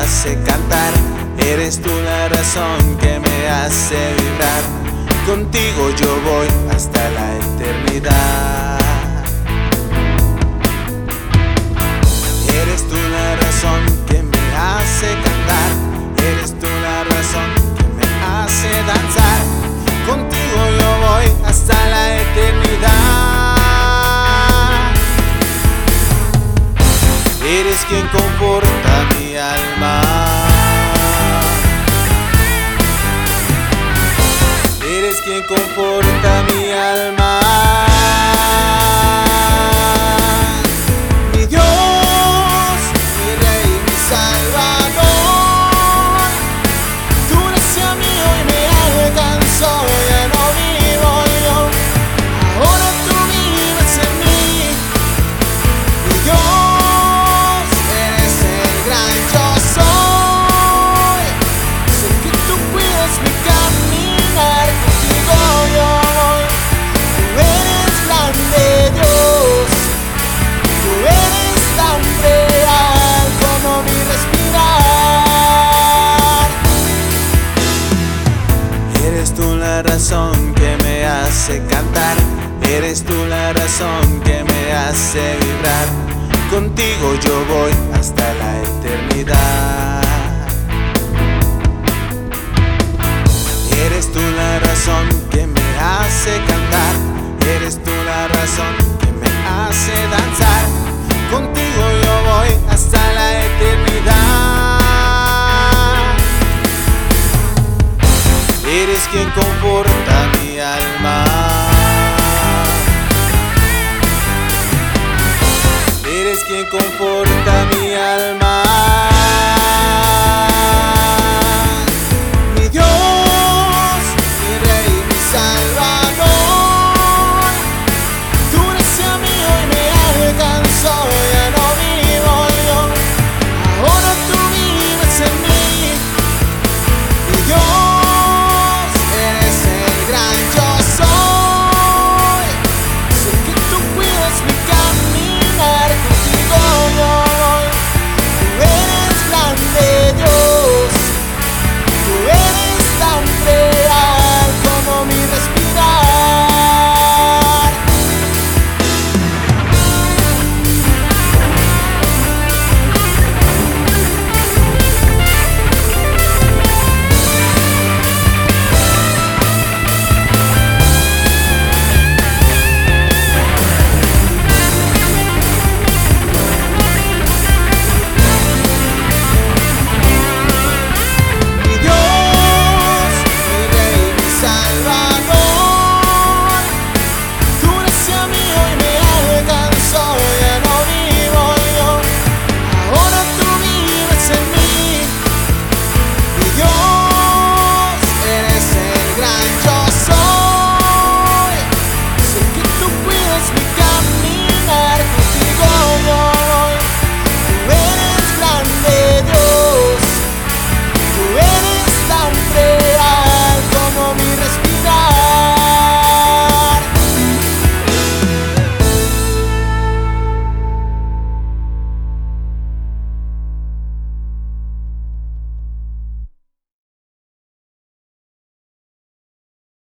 hace cantar. Eres tú la razón que me hace vibrar. Contigo yo voy hasta la eternidad. Eres tú la razón que me hace cantar. Eres tú la razón que me hace danzar. Contigo yo voy hasta la eternidad. Eres quien conforta mi alma. Eres quien conforta mi alma. Mi Dios, mi Rey, mi Salvador. Tu gracia mío y me alcanzó, ya no vivo yo, ahora tú vives en mí. Mi Dios, eres el gran yo soy. Sé que tú cuidas mi caminar. Contigo yo voy. Tú eres grande, Dios. Tú eres tan real como mi respirar. Eres tú la razón que me hace cantar. Eres tú la razón que me hace vibrar. Contigo yo voy hasta la eternidad. Eres tú la razón que me hace cantar. Eres tú la razón que me hace danzar. Contigo yo voy hasta la eternidad. Eres quien conforta mi alma. Eres quien conforta mi alma.